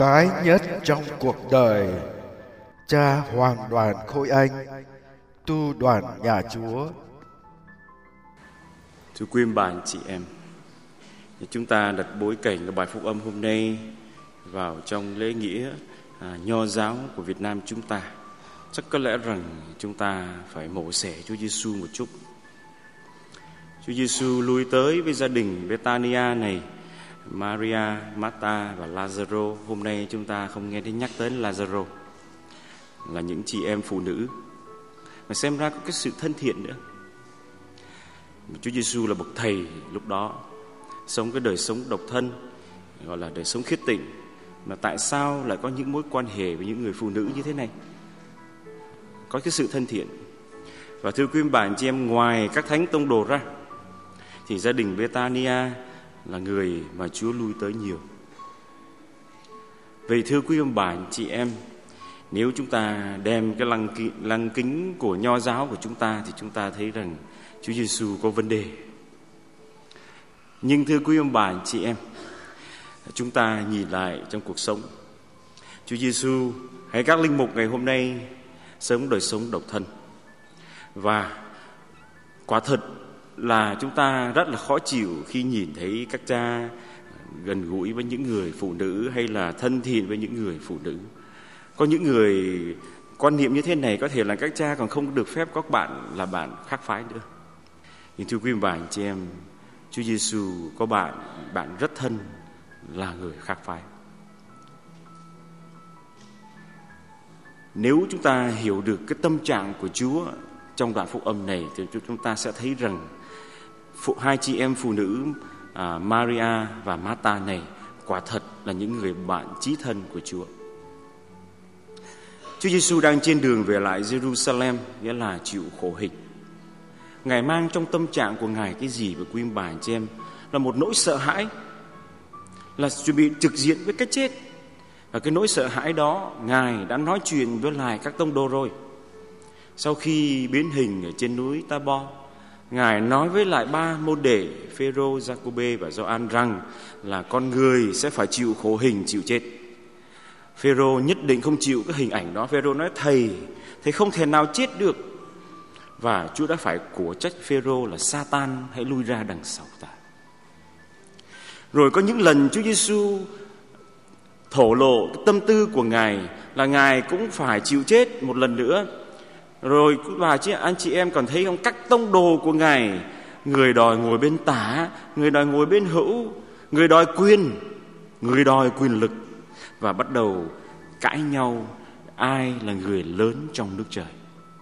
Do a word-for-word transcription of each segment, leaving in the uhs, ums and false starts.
cái nhất trong cuộc đời. Cha Hoàng Đoàn Khôi Anh, tu đoàn nhà Chúa. Thưa quý ông bà anh chị em, chúng ta đặt bối cảnh của bài phúc âm hôm nay vào trong lễ nghĩa à, nho giáo của Việt Nam chúng ta. Chắc có lẽ rằng chúng ta phải mổ xẻ Chúa Giêsu một chút. Chúa Giêsu lui tới với gia đình Bethania này, Maria, Martha và Lazaro. Hôm nay chúng ta không nghe thấy nhắc tới Lazaro, là những chị em phụ nữ mà xem ra có cái sự thân thiện nữa. Chúa Giêsu là bậc thầy lúc đó, sống cái đời sống độc thân, gọi là đời sống khiết tịnh, mà tại sao lại có những mối quan hệ với những người phụ nữ như thế này? Có cái sự thân thiện. Và thưa quý bạn chị em, ngoài các thánh tông đồ ra thì gia đình Bethania là người mà Chúa lui tới nhiều. Vậy thưa quý ông bà chị em, nếu chúng ta đem cái lăng, ki, lăng kính của nho giáo của chúng ta thì chúng ta thấy rằng Chúa Giêsu có vấn đề. Nhưng thưa quý ông bà chị em, chúng ta nhìn lại trong cuộc sống, Chúa Giêsu hay các linh mục ngày hôm nay sống đời sống độc thân. Và quả thật là chúng ta rất là khó chịu khi nhìn thấy các cha gần gũi với những người phụ nữ hay là thân thiện với những người phụ nữ. Có những người quan niệm như thế này, có thể là các cha còn không được phép các bạn là bạn khác phái nữa. Nhưng thưa quý bà anh chị em, Chúa Giêsu có bạn, bạn rất thân là người khác phái. Nếu chúng ta hiểu được cái tâm trạng của Chúa trong đoạn phúc âm này thì chúng ta sẽ thấy rằng phụ, hai chị em phụ nữ à, Maria và Martha này quả thật là những người bạn chí thân của Chúa. Chúa Giêsu đang trên đường về lại Jerusalem, nghĩa là chịu khổ hình. Ngài mang trong tâm trạng của Ngài cái gì với quý bà anh chị em? Là một nỗi sợ hãi, là chuẩn bị trực diện với cái chết. Và cái nỗi sợ hãi đó Ngài đã nói chuyện với lại các tông đồ rồi. Sau khi biến hình ở trên núi Ta-bo, Ngài nói với lại ba môn đệ Phêrô, Giacôbê và Gioan rằng là con người sẽ phải chịu khổ hình, chịu chết. Phêrô nhất định không chịu cái hình ảnh đó. Phêrô nói thầy, thầy không thể nào chết được. Và Chúa đã phải cổ trách Phêrô là Sa-tan, hãy lui ra đằng sau ta. Rồi có những lần Chúa Giêsu thổ lộ cái tâm tư của Ngài là Ngài cũng phải chịu chết một lần nữa. Rồi và chị, anh chị em còn thấy không, các tông đồ của Ngài, người đòi ngồi bên tả, người đòi ngồi bên hữu, người đòi quyền, người đòi quyền lực, và bắt đầu cãi nhau ai là người lớn trong nước trời.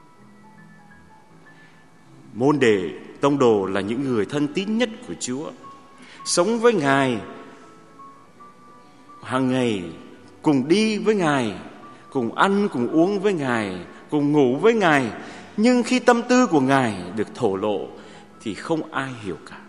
Môn đệ tông đồ là những người thân tín nhất của Chúa, sống với Ngài hàng ngày, cùng đi với Ngài, cùng ăn, cùng uống với Ngài, cùng ngủ với Ngài. Nhưng khi tâm tư của Ngài được thổ lộ thì không ai hiểu cả.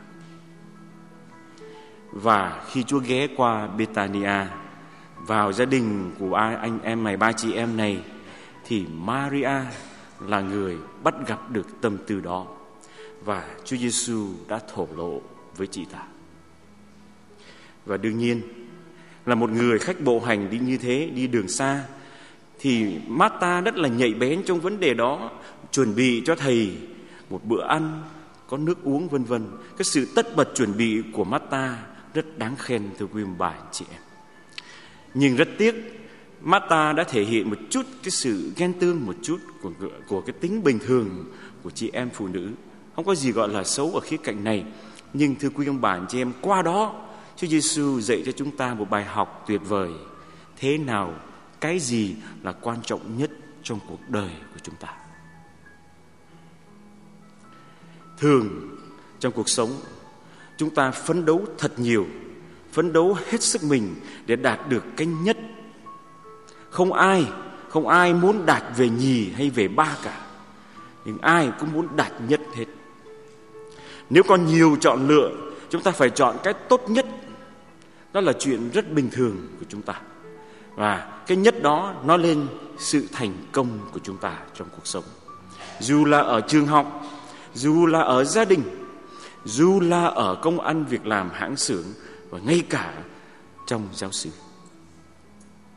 Và khi Chúa ghé qua Bethania, vào gia đình của anh em này, ba chị em này, thì Maria là người bắt gặp được tâm tư đó. Và Chúa Giêsu đã thổ lộ với chị ta. Và đương nhiên là một người khách bộ hành đi như thế, đi đường xa, thì Martha rất là nhạy bén trong vấn đề đó, chuẩn bị cho thầy một bữa ăn, có nước uống vân vân. Cái sự tất bật chuẩn bị của Martha rất đáng khen, thưa quý ông bà anh chị em. Nhưng rất tiếc, Martha đã thể hiện một chút cái sự ghen tương, một chút của, của cái tính bình thường của chị em phụ nữ. Không có gì gọi là xấu ở khía cạnh này. Nhưng thưa quý ông bà anh chị em, qua đó Chúa Giêsu dạy cho chúng ta một bài học tuyệt vời. Thế nào, cái gì là quan trọng nhất trong cuộc đời của chúng ta? Thường trong cuộc sống, chúng ta phấn đấu thật nhiều, phấn đấu hết sức mình để đạt được cái nhất. Không ai, không ai muốn đạt về nhì hay về ba cả, nhưng ai cũng muốn đạt nhất hết. Nếu còn nhiều chọn lựa, chúng ta phải chọn cái tốt nhất. Đó là chuyện rất bình thường của chúng ta. Và cái nhất đó nó lên sự thành công của chúng ta trong cuộc sống. Dù là ở trường học, dù là ở gia đình, dù là ở công ăn việc làm, hãng xưởng, và ngay cả trong giáo xứ.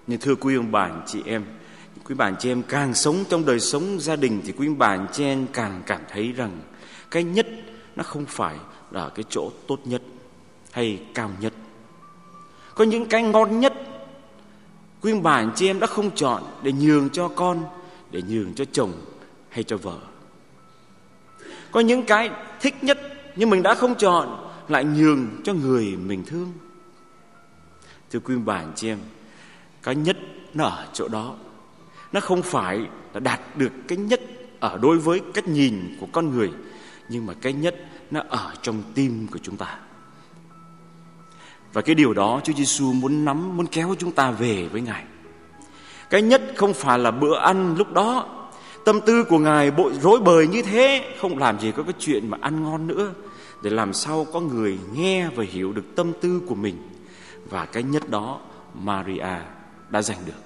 Nhưng thưa quý ông bà anh chị em, quý bà anh chị em càng sống trong đời sống gia đình thì quý bà anh chị em càng cảm thấy rằng cái nhất nó không phải là ở cái chỗ tốt nhất hay cao nhất. Có những cái ngon nhất quý bà anh chị em đã không chọn để nhường cho con, để nhường cho chồng hay cho vợ. Có những cái thích nhất nhưng mình đã không chọn, lại nhường cho người mình thương. Thưa quý bà anh chị em, cái nhất nó ở chỗ đó. Nó không phải là đạt được cái nhất ở đối với cách nhìn của con người, nhưng mà cái nhất nó ở trong tim của chúng ta. Và cái điều đó Chúa Giêsu muốn nắm, muốn kéo chúng ta về với Ngài. Cái nhất không phải là bữa ăn lúc đó. Tâm tư của Ngài bội rối bời như thế, không làm gì có cái chuyện mà ăn ngon nữa, để làm sao có người nghe và hiểu được tâm tư của mình. Và cái nhất đó Maria đã giành được.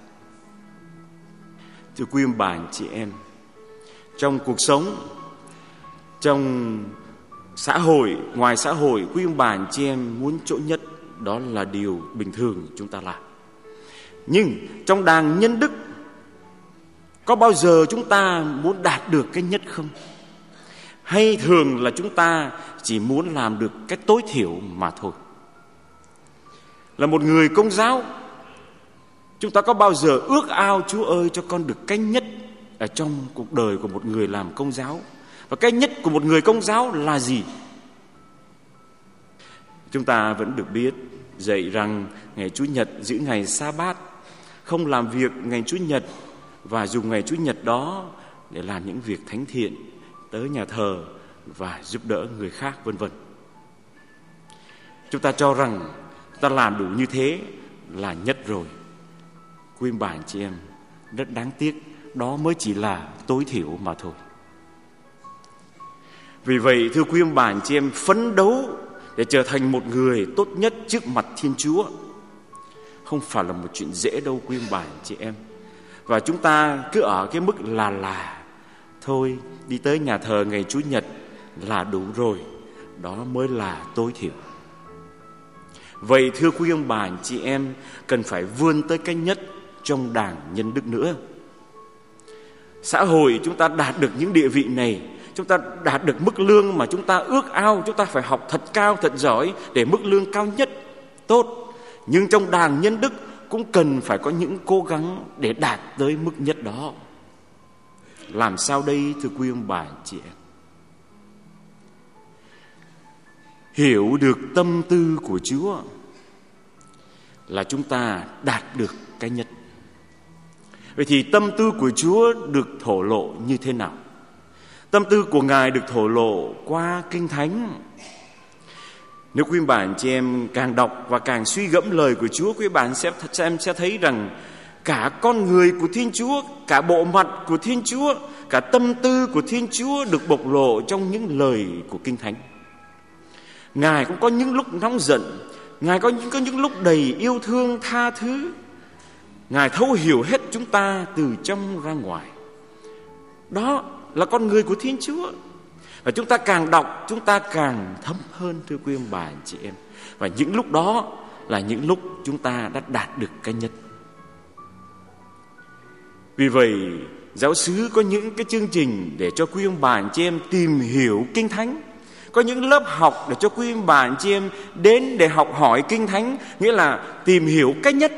Thưa quý ông bà anh chị em, trong cuộc sống, trong xã hội, ngoài xã hội, quý ông bà anh chị em muốn chỗ nhất, đó là điều bình thường chúng ta làm. Nhưng trong đàng nhân đức, có bao giờ chúng ta muốn đạt được cái nhất không? Hay thường là chúng ta chỉ muốn làm được cái tối thiểu mà thôi? Là một người Công giáo, chúng ta có bao giờ ước ao Chúa ơi cho con được cái nhất ở trong cuộc đời của một người làm Công giáo? Và cái nhất của một người Công giáo là gì? Chúng ta vẫn được biết dạy rằng ngày Chủ nhật giữ ngày Sa-bát, không làm việc ngày Chủ nhật, và dùng ngày Chủ nhật đó để làm những việc thánh thiện, tới nhà thờ và giúp đỡ người khác, vân vân. Chúng ta cho rằng ta làm đủ như thế là nhất rồi. Quý ông bà anh chị em, rất đáng tiếc, đó mới chỉ là tối thiểu mà thôi. Vì vậy thưa quý ông bà anh chị em, phấn đấu để trở thành một người tốt nhất trước mặt Thiên Chúa không phải là một chuyện dễ đâu quý ông bà anh chị em. Và chúng ta cứ ở cái mức là là thôi, đi tới nhà thờ ngày Chủ nhật là đủ rồi, đó mới là tối thiểu. Vậy thưa quý ông bà anh chị em, cần phải vươn tới cái nhất trong đàng nhân đức nữa. Xã hội chúng ta đạt được những địa vị này, chúng ta đạt được mức lương mà chúng ta ước ao, chúng ta phải học thật cao, thật giỏi để mức lương cao nhất, tốt. Nhưng trong đàng nhân đức cũng cần phải có những cố gắng để đạt tới mức nhất đó. Làm sao đây thưa quý ông bà anh chị em? Hiểu được tâm tư của Chúa là chúng ta đạt được cái nhất. Vậy thì tâm tư của Chúa được thổ lộ như thế nào? Tâm tư của Ngài được thổ lộ qua Kinh Thánh. Nếu quý bạn chị em càng đọc và càng suy gẫm lời của Chúa, quý bạn sẽ em sẽ thấy rằng cả con người của Thiên Chúa, cả bộ mặt của Thiên Chúa, cả tâm tư của Thiên Chúa được bộc lộ trong những lời của Kinh Thánh. Ngài cũng có những lúc nóng giận, Ngài có những, có những lúc đầy yêu thương tha thứ. Ngài thấu hiểu hết chúng ta từ trong ra ngoài. Đó là con người của Thiên Chúa. Và chúng ta càng đọc, chúng ta càng thấm hơn thưa quý ông bà anh chị em. Và những lúc đó là những lúc chúng ta đã đạt được cái nhất. Vì vậy, giáo xứ có những cái chương trình để cho quý ông bà anh chị em tìm hiểu Kinh Thánh. Có những lớp học để cho quý ông bà anh chị em đến để học hỏi Kinh Thánh, nghĩa là tìm hiểu cái nhất.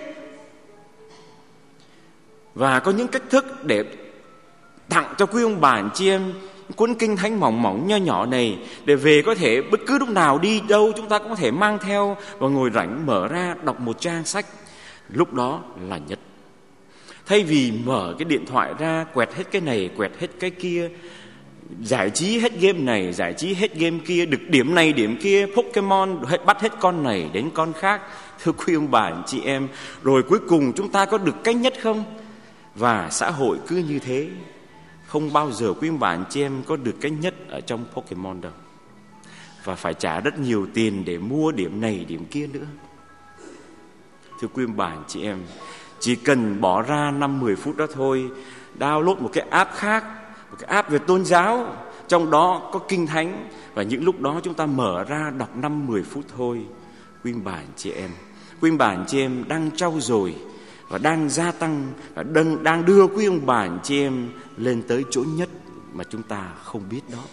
Và có những cách thức để tặng cho quý ông bà anh chị em cuốn Kinh Thánh mỏng mỏng nho nhỏ này, để về có thể bất cứ lúc nào đi đâu chúng ta cũng có thể mang theo và ngồi rảnh mở ra đọc một trang sách. Lúc đó là nhất. Thay vì mở cái điện thoại ra quẹt hết cái này quẹt hết cái kia, giải trí hết game này giải trí hết game kia, được điểm này điểm kia, Pokemon hết, bắt hết con này đến con khác. Thưa quý ông bà anh chị em, rồi cuối cùng chúng ta có được cái nhất không? Và xã hội cứ như thế, không bao giờ quý ông bà anh chị em có được cái nhất ở trong Pokemon đâu. Và phải trả rất nhiều tiền để mua điểm này điểm kia nữa. Thưa quý ông bà anh chị em, chỉ cần bỏ ra năm mười phút đó thôi, download một cái app khác, một cái app về tôn giáo, trong đó có Kinh Thánh, và những lúc đó chúng ta mở ra đọc năm mười phút thôi. Quý ông bà anh chị em, quý ông bà anh chị em đang trau dồi và đang gia tăng và đang, đang đưa quý ông bà anh chị em lên tới chỗ nhất mà chúng ta không biết đó.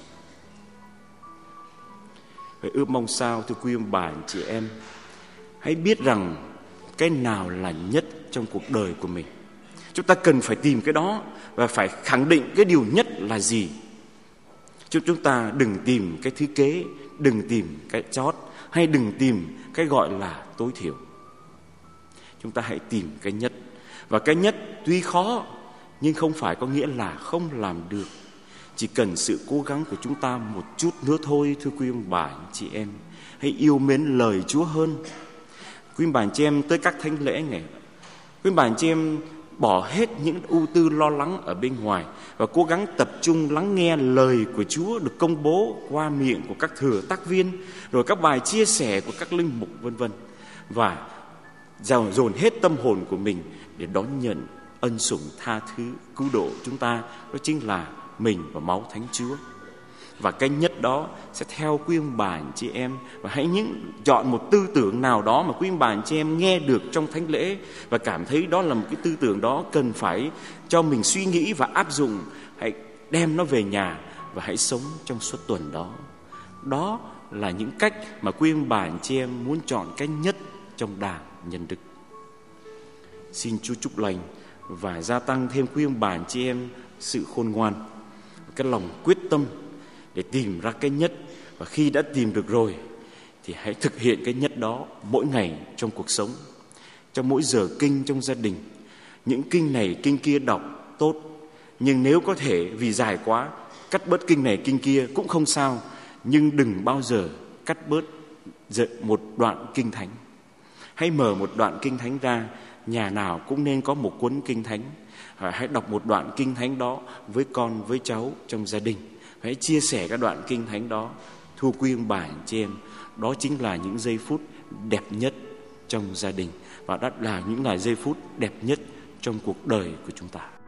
Vậy ước mong sao thưa quý ông bà anh chị em, hãy biết rằng cái nào là nhất trong cuộc đời của mình. Chúng ta cần phải tìm cái đó và phải khẳng định cái điều nhất là gì. Chứ chúng ta đừng tìm cái thứ kế, đừng tìm cái chót, hay đừng tìm cái gọi là tối thiểu. Chúng ta hãy tìm cái nhất. Và cái nhất tuy khó nhưng không phải có nghĩa là không làm được. Chỉ cần sự cố gắng của chúng ta một chút nữa thôi thưa quý ông bà anh chị em. Hãy yêu mến lời Chúa hơn. Quý ông bà anh chị em tới các thánh lễ ngày, quý ông bà anh chị em bỏ hết những ưu tư lo lắng ở bên ngoài và cố gắng tập trung lắng nghe lời của Chúa được công bố qua miệng của các thừa tác viên, rồi các bài chia sẻ của các linh mục vân vân, và dồn hết tâm hồn của mình để đón nhận ân sủng tha thứ cứu độ chúng ta, đó chính là mình và máu Thánh Chúa. Và cái nhất đó sẽ theo quý ông bà anh chị em. Và hãy những chọn một tư tưởng nào đó mà quý ông bà anh chị em nghe được trong thánh lễ và cảm thấy đó là một cái tư tưởng đó cần phải cho mình suy nghĩ và áp dụng. Hãy đem nó về nhà và hãy sống trong suốt tuần đó. Đó là những cách mà quý ông bà anh chị em muốn chọn cái nhất trong đảng nhân đức. Xin Chúa chúc lành và gia tăng thêm quý ông bà anh chị em sự khôn ngoan, cái lòng quyết tâm để tìm ra cái nhất. Và khi đã tìm được rồi thì hãy thực hiện cái nhất đó mỗi ngày trong cuộc sống, trong mỗi giờ kinh trong gia đình. Những kinh này kinh kia đọc tốt, nhưng nếu có thể vì dài quá cắt bớt kinh này kinh kia cũng không sao. Nhưng đừng bao giờ cắt bớt một đoạn kinh thánh. Hãy mở một đoạn kinh thánh ra. Nhà nào cũng nên có một cuốn kinh thánh. Hãy đọc một đoạn kinh thánh đó với con, với cháu trong gia đình. Hãy chia sẻ các đoạn kinh thánh đó. Thưa quý ông bà anh chị em, đó chính là những giây phút đẹp nhất trong gia đình, và đó là những là giây phút đẹp nhất trong cuộc đời của chúng ta.